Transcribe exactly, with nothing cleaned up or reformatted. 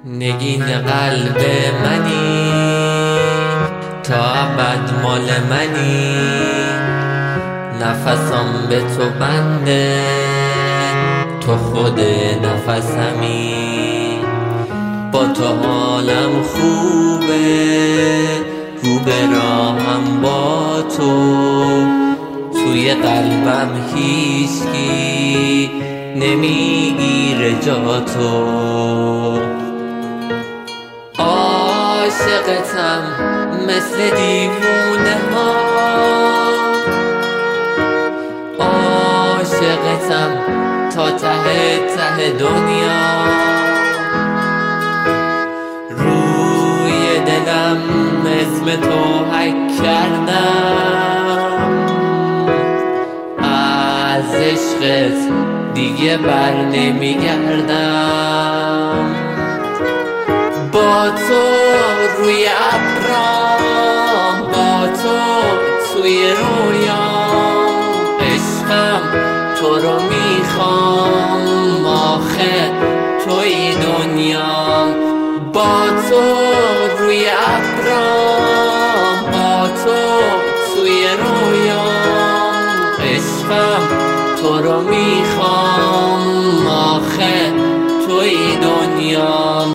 نگین قلب منی، تا ابد مال منی. نفسم به تو بنده، تو خود نفسمی. با تو حالم خوبه، رو به راهم با تو. توی قلبم هیچکی نمیگیره جا تو. عاشقتم مثل دیوونه ها، عاشقتم تا ته ته دنیا. روی دلم اسم تو حک کردم، از عشقت دیگه بر نمیگردم. با تو روی ابرام، با تو توی رویام. عشقم تو رو میخوام، آخه توی دنیام. با تو روی ابرام، با تو توی رویام. عشقم تو رو میخوام، آخه توی دنیام.